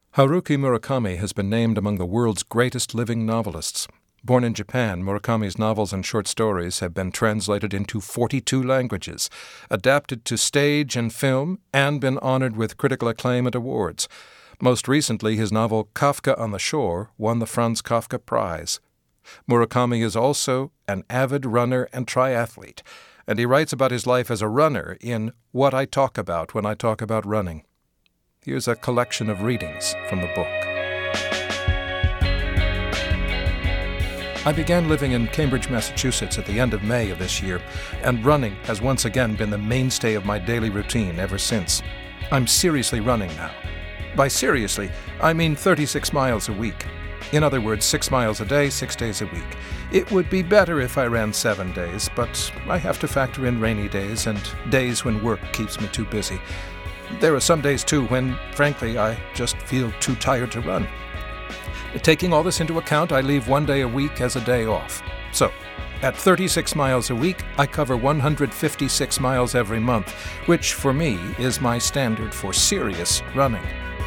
Haruki Murakami has been named among the world's greatest living novelists. Born in Japan, Murakami's novels and short stories have been translated into 42 languages, adapted to stage and film, and been honored with critical acclaim and awards. Most recently, his novel Kafka on the Shore won the Franz Kafka Prize. Murakami is also an avid runner and triathlete, and he writes about his life as a runner in What I Talk About When I Talk About Running. Here's a collection of readings from the book. I began living in Cambridge, Massachusetts at the end of May of this year, and running has once again been the mainstay of my daily routine ever since. I'm seriously running now. By seriously, I mean 36 miles a week. In other words, 6 miles a day, 6 days a week. It would be better if I ran 7 days, but I have to factor in rainy days and days when work keeps me too busy. There are some days, too, when, frankly, I just feel too tired to run. Taking all this into account, I leave 1 day a week as a day off. So, at 36 miles a week, I cover 156 miles every month, which, for me, is my standard for serious running.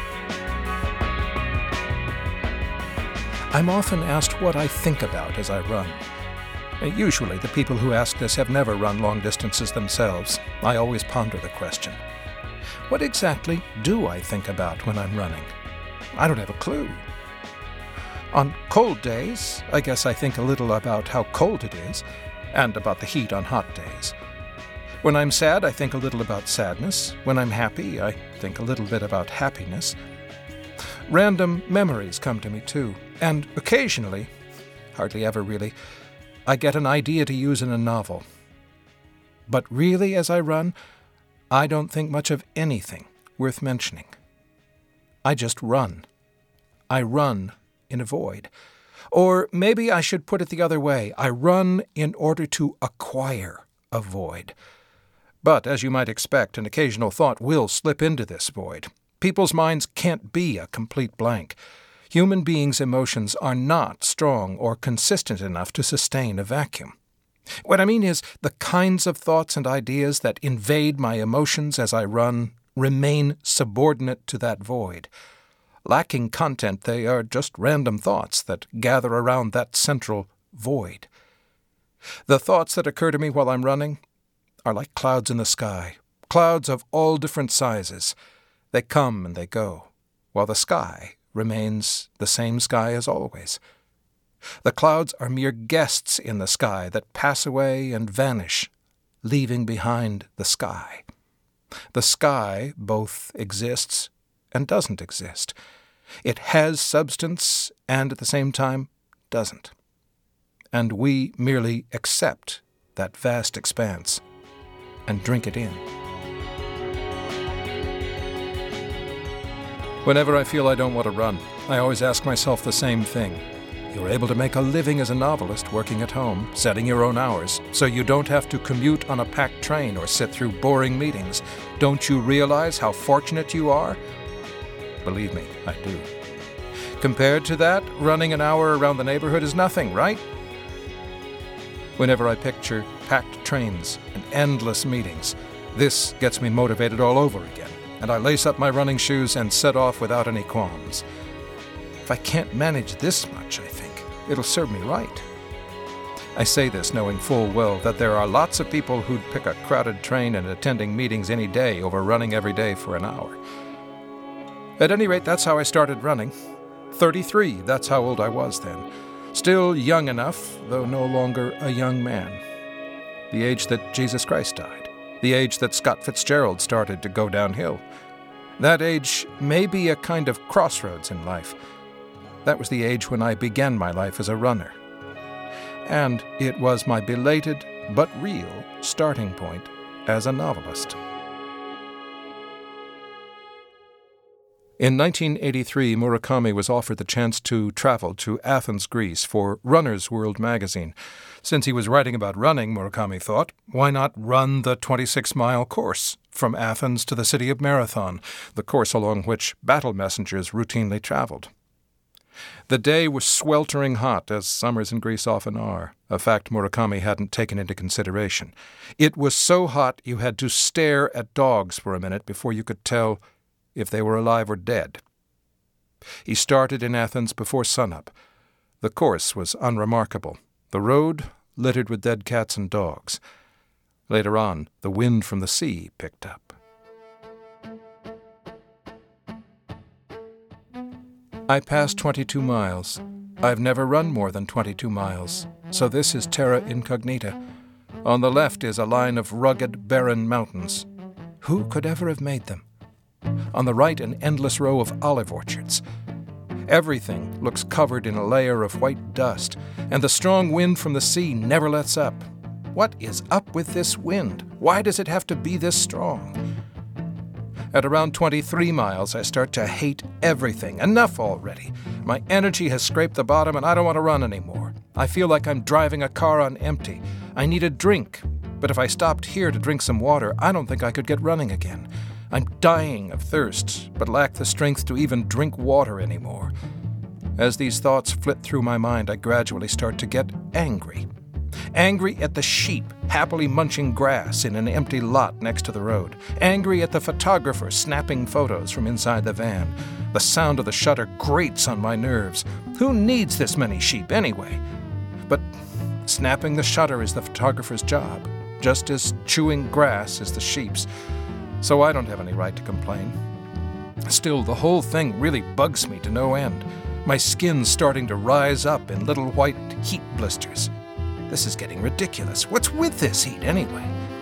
I'm often asked what I think about as I run. Usually, the people who ask this have never run long distances themselves. I always ponder the question. What exactly do I think about when I'm running? I don't have a clue. On cold days, I guess I think a little about how cold it is, and about the heat on hot days. When I'm sad, I think a little about sadness. When I'm happy, I think a little bit about happiness. Random memories come to me, too, and occasionally, hardly ever really, I get an idea to use in a novel. But really, as I run, I don't think much of anything worth mentioning. I just run. I run in a void. Or maybe I should put it the other way. I run in order to acquire a void. But, as you might expect, an occasional thought will slip into this void. People's minds can't be a complete blank. Human beings' emotions are not strong or consistent enough to sustain a vacuum. What I mean is, the kinds of thoughts and ideas that invade my emotions as I run remain subordinate to that void. Lacking content, they are just random thoughts that gather around that central void. The thoughts that occur to me while I'm running are like clouds in the sky, clouds of all different sizes. They come and they go, while the sky remains the same sky as always. The clouds are mere guests in the sky that pass away and vanish, leaving behind the sky. The sky both exists and doesn't exist. It has substance and at the same time doesn't. And we merely accept that vast expanse and drink it in. Whenever I feel I don't want to run, I always ask myself the same thing. You're able to make a living as a novelist working at home, setting your own hours, so you don't have to commute on a packed train or sit through boring meetings. Don't you realize how fortunate you are? Believe me, I do. Compared to that, running an hour around the neighborhood is nothing, right? Whenever I picture packed trains and endless meetings, this gets me motivated all over again, and I lace up my running shoes and set off without any qualms. If I can't manage this much, I think, it'll serve me right. I say this knowing full well that there are lots of people who'd pick a crowded train and attending meetings any day over running every day for an hour. At any rate, that's how I started running. 33, that's how old I was then. Still young enough, though no longer a young man. The age that Jesus Christ died. The age that Scott Fitzgerald started to go downhill. That age may be a kind of crossroads in life. That was the age when I began my life as a runner. And it was my belated but real starting point as a novelist. In 1983, Murakami was offered the chance to travel to Athens, Greece for Runner's World magazine. Since he was writing about running, Murakami thought, why not run the 26-mile course from Athens to the city of Marathon, the course along which battle messengers routinely traveled? The day was sweltering hot, as summers in Greece often are, a fact Murakami hadn't taken into consideration. It was so hot you had to stare at dogs for a minute before you could tell if they were alive or dead. He started in Athens before sunup. The course was unremarkable. The road littered with dead cats and dogs. Later on, the wind from the sea picked up. I passed 22 miles. I've never run more than 22 miles, so this is terra incognita. On the left is a line of rugged, barren mountains. Who could ever have made them? On the right, an endless row of olive orchards. Everything looks covered in a layer of white dust, and the strong wind from the sea never lets up. What is up with this wind? Why does it have to be this strong? At around 23 miles, I start to hate everything. Enough already. My energy has scraped the bottom, and I don't want to run anymore. I feel like I'm driving a car on empty. I need a drink, but if I stopped here to drink some water, I don't think I could get running again. I'm dying of thirst, but lack the strength to even drink water anymore. As these thoughts flit through my mind, I gradually start to get angry. Angry at the sheep happily munching grass in an empty lot next to the road. Angry at the photographer snapping photos from inside the van. The sound of the shutter grates on my nerves. Who needs this many sheep anyway? But snapping the shutter is the photographer's job, just as chewing grass is the sheep's. So I don't have any right to complain. Still, the whole thing really bugs me to no end. My skin's starting to rise up in little white heat blisters. This is getting ridiculous. What's with this heat anyway?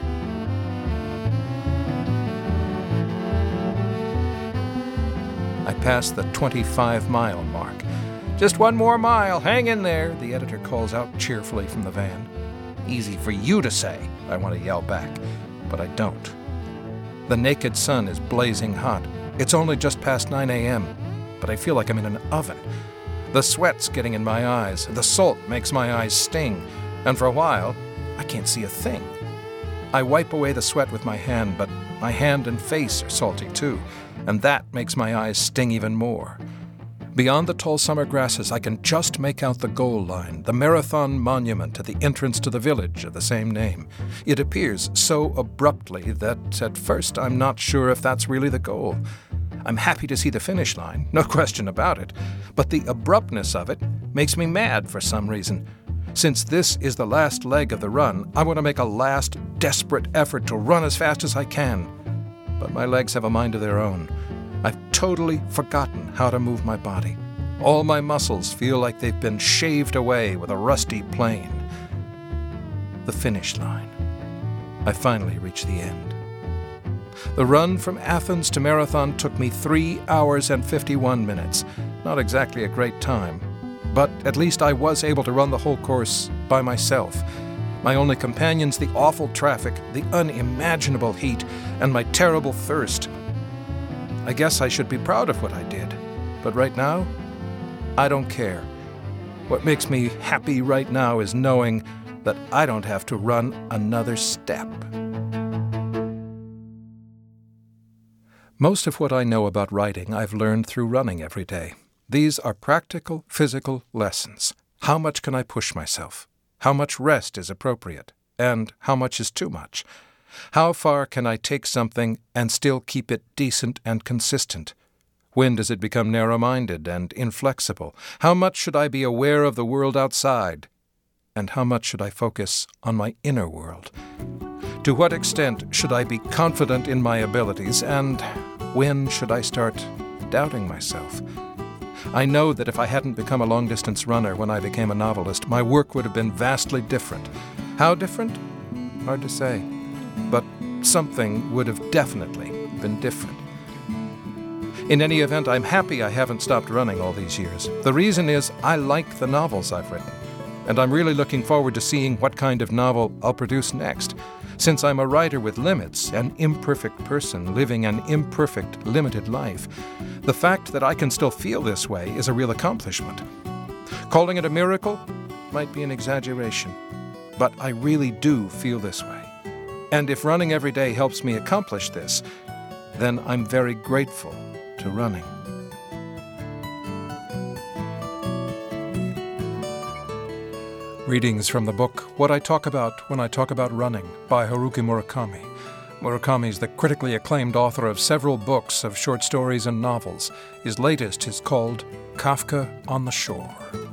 I passed the 25-mile mark. Just one more mile, hang in there, the editor calls out cheerfully from the van. Easy for you to say, I want to yell back, but I don't. The naked sun is blazing hot. It's only just past 9 a.m., but I feel like I'm in an oven. The sweat's getting in my eyes. The salt makes my eyes sting. And for a while, I can't see a thing. I wipe away the sweat with my hand, but my hand and face are salty too, and that makes my eyes sting even more. Beyond the tall summer grasses, I can just make out the goal line, the marathon monument at the entrance to the village of the same name. It appears so abruptly that at first I'm not sure if that's really the goal. I'm happy to see the finish line, no question about it, but the abruptness of it makes me mad for some reason. Since this is the last leg of the run, I want to make a last, desperate effort to run as fast as I can. But my legs have a mind of their own. I've totally forgotten how to move my body. All my muscles feel like they've been shaved away with a rusty plane. The finish line. I finally reach the end. The run from Athens to Marathon took me 3 hours and 51 minutes. Not exactly a great time. But at least I was able to run the whole course by myself. My only companions, the awful traffic, the unimaginable heat, and my terrible thirst. I guess I should be proud of what I did. But right now, I don't care. What makes me happy right now is knowing that I don't have to run another step. Most of what I know about writing I've learned through running every day. These are practical, physical lessons. How much can I push myself? How much rest is appropriate? And how much is too much? How far can I take something and still keep it decent and consistent? When does it become narrow-minded and inflexible? How much should I be aware of the world outside? And how much should I focus on my inner world? To what extent should I be confident in my abilities? And when should I start doubting myself? I know that if I hadn't become a long-distance runner when I became a novelist, my work would have been vastly different. How different? Hard to say. But something would have definitely been different. In any event, I'm happy I haven't stopped running all these years. The reason is I like the novels I've written, and I'm really looking forward to seeing what kind of novel I'll produce next. Since I'm a writer with limits, an imperfect person living an imperfect, limited life, the fact that I can still feel this way is a real accomplishment. Calling it a miracle might be an exaggeration, but I really do feel this way. And if running every day helps me accomplish this, then I'm very grateful to running. Readings from the book What I Talk About When I Talk About Running by Haruki Murakami. Murakami's the critically acclaimed author of several books of short stories and novels. His latest is called Kafka on the Shore.